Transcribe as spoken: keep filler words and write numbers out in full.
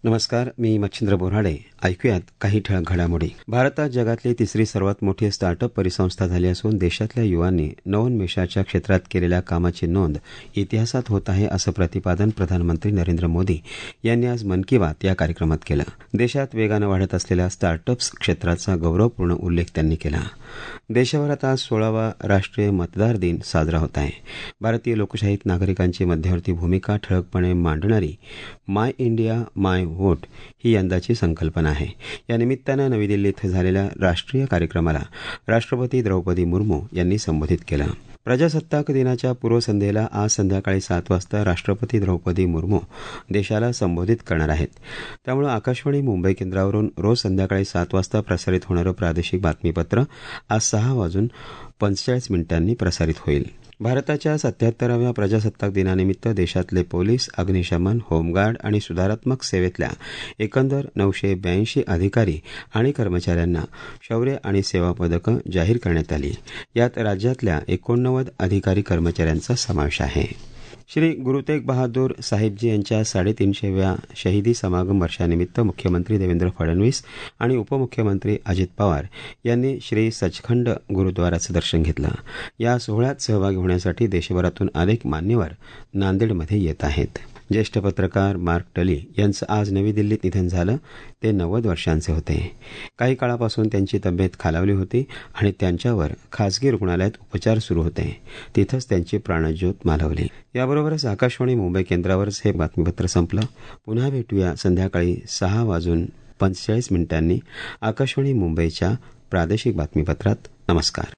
नमस्कार. मी मच्छिंद्र बोऱ्हाडे. ऐकूयात काही ठळक घडामोडी. भारतात जगातली तिसरी सर्वात मोठी स्टार्टअप परिसंस्था झाली असून देशातल्या युवांनी नवोन्मेषाच्या क्षेत्रात केलेल्या कामाची नोंद इतिहासात होत आहे, असं प्रतिपादन प्रधानमंत्री नरेंद्र मोदी यांनी आज मन की बात या कार्यक्रमात केलं. देशात वेगानं वाढत असलेल्या स्टार्टअप्स क्षेत्राचा गौरवपूर्ण उल्लेख त्यांनी केला. देशभरात आज सोळावा राष्ट्रीय मतदार दिन साजरा होत आहे. भारतीय लोकशाहीत नागरिकांची मध्यवर्ती भूमिका ठळकपणे मांडणारी माय इंडिया माय व्होट ही यंदाची संकल्पना आहे. या निमित्तानं नवी दिल्ली इथं झालेल्या राष्ट्रीय कार्यक्रमाला राष्ट्रपती द्रौपदी मुर्मू यांनी संबोधित केलं. प्रजासत्ताक दिनाच्या पूर्वसंध्येला आज संध्याकाळी सात वाजता राष्ट्रपती द्रौपदी मुर्मू देशाला संबोधित करणार आहेत. त्यामुळे आकाशवाणी मुंबई केंद्रावरून रोज संध्याकाळी सात वाजता प्रसारित होणारं प्रादेशिक बातमीपत्र आज सहा वाजून पंचेचाळीस मिनिटांनी प्रसारित होईल. भारताच्या सत्याहत्तराव्या प्रजासत्ताक दिनानिमित्त देशातले पोलीस, अग्निशमन, होमगार्ड आणि सुधारात्मक सेवेतल्या एकंदर नऊशे ब्याऐंशी अधिकारी आणि कर्मचाऱ्यांना शौर्य आणि सेवा पदकं जाहीर करण्यात आली. यात राज्यातल्या एकोणनव्वद अधिकारी कर्मचाऱ्यांचा समावेश आहे. श्री गुरु तेग बहादूर साहिबजी यांच्या साडेतीनशेव्या शहीदी समागम वर्षानिमित्त मुख्यमंत्री देवेंद्र फडणवीस आणि उपमुख्यमंत्री अजित पवार यांनी श्री सचखंड गुरुद्वाराचं दर्शन घेतलं. या सोहळ्यात सहभागी होण्यासाठी देशभरातून अनेक मान्यवर नांदेडमध्ये येत आहेत. ज्येष्ठ पत्रकार मार्क टली यांचं आज नवी दिल्लीत निधन झालं. ते नव्वद वर्षांचे होते. काही काळापासून त्यांची तब्येत खालावली होती आणि त्यांच्यावर खासगी रुग्णालयात उपचार सुरू होते. तिथंच त्यांची प्राणज्योत मालवली. याबरोबरच आकाशवाणी मुंबई केंद्रावरच हे बातमीपत्र संपलं. पुन्हा भेटूया संध्याकाळी सहा वाजून पंचेचाळीस मिनिटांनी आकाशवाणी मुंबईच्या प्रादेशिक बातमीपत्रात. नमस्कार.